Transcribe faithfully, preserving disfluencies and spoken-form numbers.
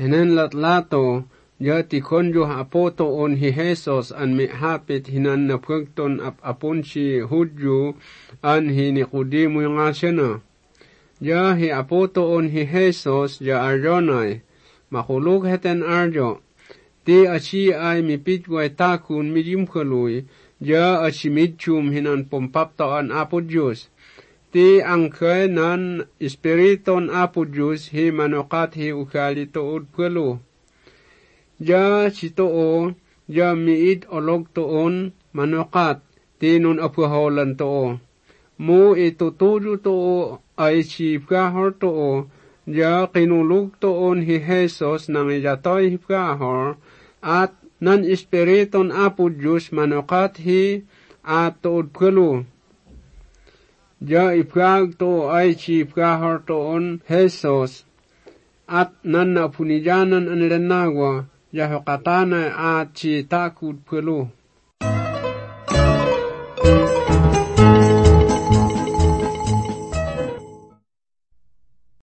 hinanlatlato, ya ti konyo apoto on hi Jesus an mi hapit hinan na pagton ap apon si Hudyo an hi Nicodemo yung asena. Ya hi apoto on hi Jesus ya arjonay, makulog heten arjo, ti achi ay mipitway takun midimkaluy, ya achi midchum hinan pompaptaan apo Diyos. Ti angkay nan espiriton apo Diyos hi manokat hi ukali tood palo. Ja si too, ja miid olog toon manokat, ti nun apuhawalan too. Mo itutudo too ay si pkahor too, ja kinulog toon hi Jesus nang ijatoy hi pkahor, at nan espiriton apo Diyos manokat hi at tood palo. Ja ipkag to ay si pkahor toon Jesus, at nan napunijanan ang lanagwa, Yaho katana at si takut pelo.